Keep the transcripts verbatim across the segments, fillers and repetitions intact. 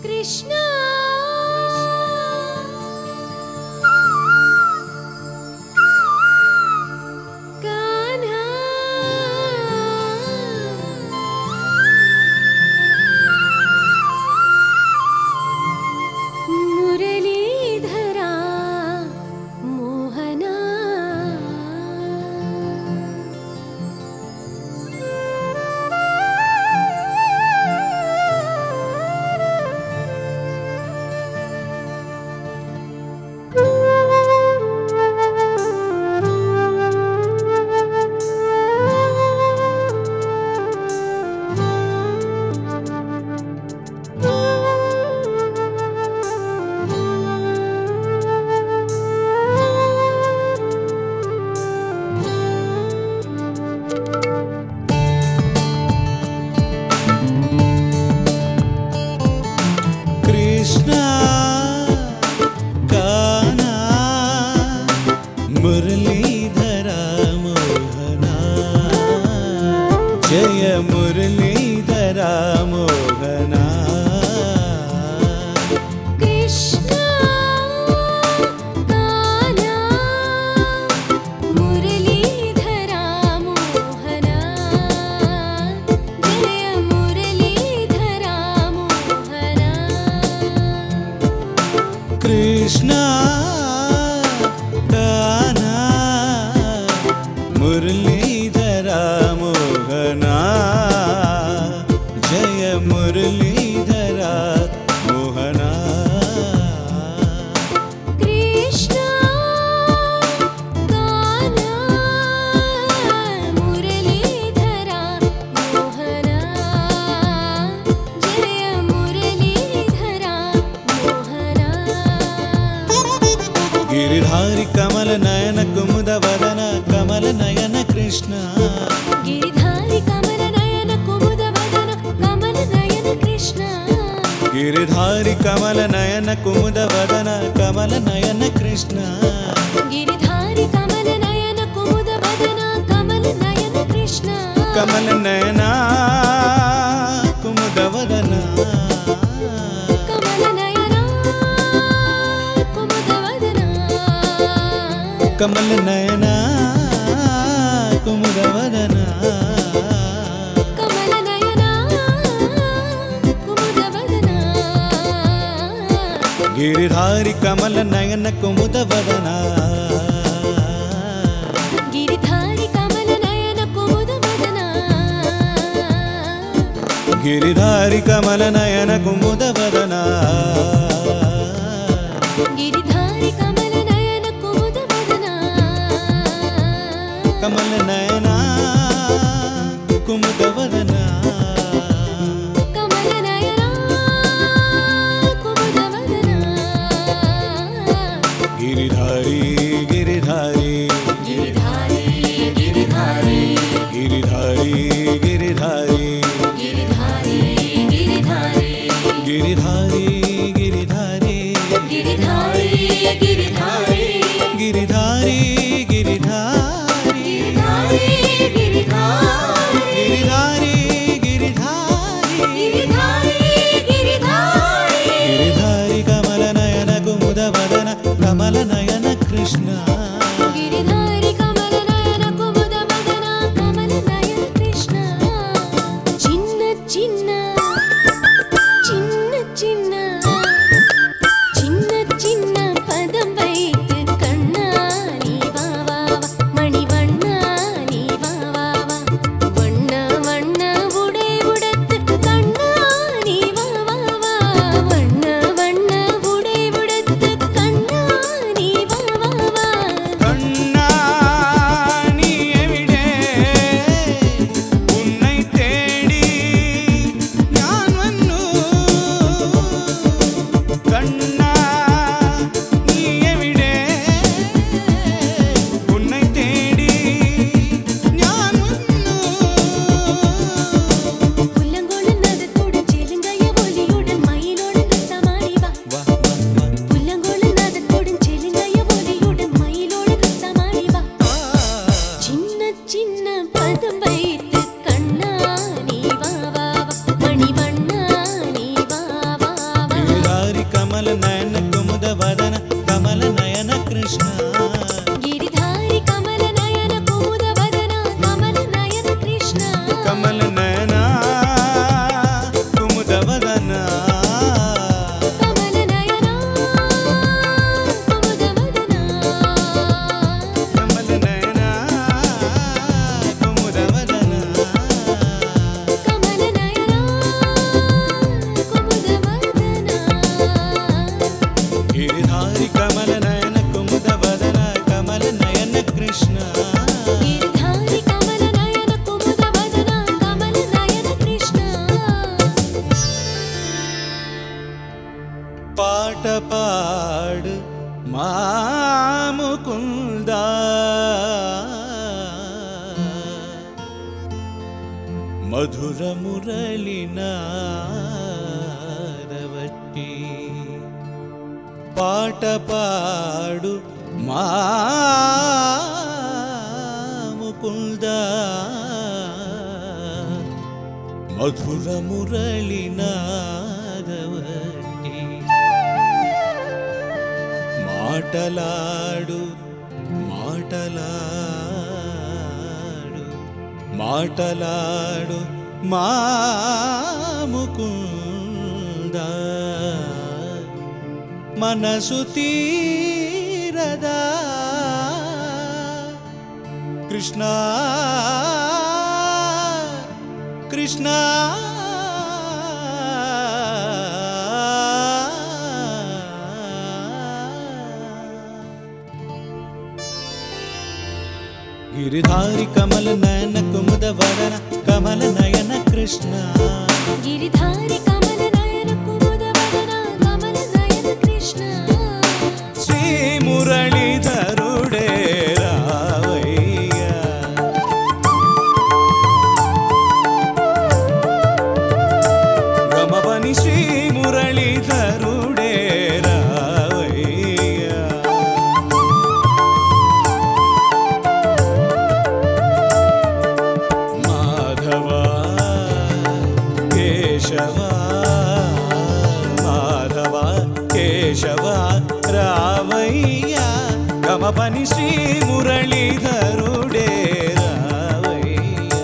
कृष्णा कान्हा मुरलीधरा मोहना मुरलीधरा मोहना जय मुरलीधरा मोहना कृष्णा कान्हा मुरलीधरा मोहना जय मुरलीधरा मोहना कृष्णा मुरलीधरा मोहना जय मुरलीधरा मोहना कृष्णा कान्हा मुरलीधरा मोहना जय मुरलीधरा मोहना गिरिधारी कमल नयन कुमुद वदन कमल नयन कृष्ण गिरिधारी कमल नयन कुमुद वदन कमल नयन कृष्ण गिरिधारी कमल नयन कुमुद वदन कमल नयन कृष्ण गिरिधारी कमल नयन कुमुद वदन कमल नयन कृष्ण कमल नयना कुमुद वदन कमल नयना कुमुद वदन कमल नयना कुमुद वदन कमल नयना कुमुद वदन गिरिधारी कमल नयन कुमुद वदन गिरिधारी कमल नयन कुमुद वदन गिरिधारी कमल नयन कुमुद वदन गिरिधारी कमल नयन कुमुद वदन कमल नयना कुमुद वदन कमल नयना कुमुद वदन गिरिधारी गिरिधारी गिरिधारी गिरिधारी गिरिधारी गिरिधारी गिरिधारी गिरिधारी गिरिधारी गिरिधारी गिरिधारी गिरिधारी गिरिधारी गिरिधारी गिरिधारी गिरिधारी गिरिधारी कमल नयन कुमुद वदन कमल नयन कृष्ण गिरिधारी कमल नयन कुमुद वदन कमल नयन कृष्ण चिन्न चिन्न चिन्न चिन्न चिन्न चिन्न पदं वै మధుర మురళి నాదవట్టి పాట పాడు మా ముకుంద మధుర మురళి నాదవట్టి మాటలాడు మాటలాడు మాటలాడు మా ముకుంద మనసు తీరదా కృష్ణ కృష్ణ గిరిధారి కమల నయన కుముద వదన కమల నయన కృష్ణ గిరిధారి కమల నయన కుముద వదన కమల నయన కృష్ణ శ్రీ మురళీధరుడే రావయ్యా గమవని శ్రీ మురళీధరుడే రావయ్యా మాధవ కేశవ మాధవ కేశవ రావయ్యా గమపని శ్రీ మురళీధరుడే రావయ్యా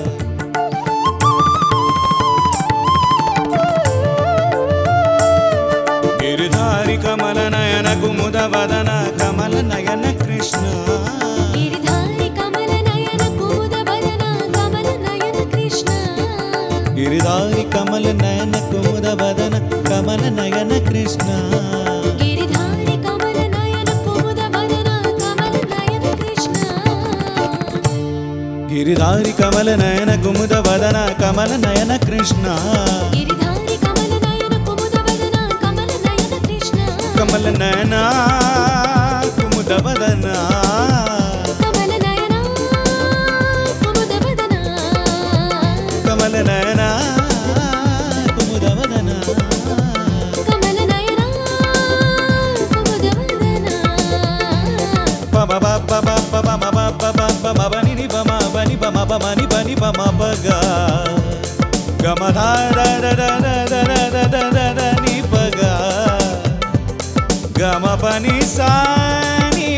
గిరిధారి కమల నయన కుముద వదన కమల నయన కృష్ణ గిరిధారి కమల నయన కుముద వదన కమల నయన కృష్ణ గిరిధారి కమల నయన కుముద వదన కమల నయన కృష్ణ గిరిధారి కమల నయన కుముద వదన కమల నయన కృష్ణ గిరిధారి కమల నయన కుముద వదన కమల నయన కృష్ణ గిరిధారి కమల నయన కుముద వదన కమల నయన కృష్ణ కమల నయన కుముద వదన కమల నయన కుముద వదన కమల నయన కుముద వదన కమల నయన కుముద వదన పమ పమ పమ పమ పమ పమ బని ని పమ బని పమ పమ ని బని పమ పగ గమ ధ ద ద ద ద ద ద ద ద ద ని పగ గమ పని సా ని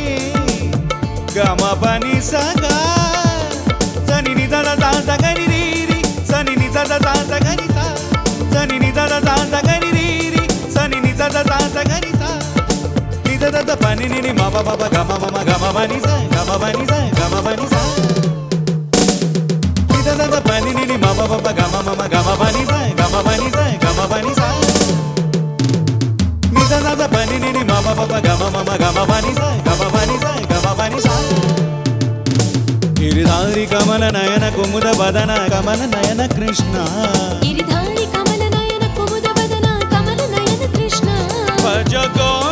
గమ పని స గ సని ని ద ద ద ద గ ని రి రి సని ని ద ద ద ద గ ని త సని ని ద ద ద ద గ ని రి రి సని ని ద ద ద ద గ ని త ని ద ద ద పని ని ని మ ప ప ప గమ మ గమ పని స గమ పని స గమ పని స ని ద ద ద పని ని ని మ ప ప ప గమ మ గమ పని స గమ పని స గమ పని స ని ద ద ద పని ని ని మ ప ప ప గమ మ గమ పని స గమ పని స గమ పని స గిరిధారి కమల నయన కుముద వదన కమల నయన కృష్ణ గిరిధారి కమల నయన కుముద వదన కమల నయన కృష్ణ భజ గో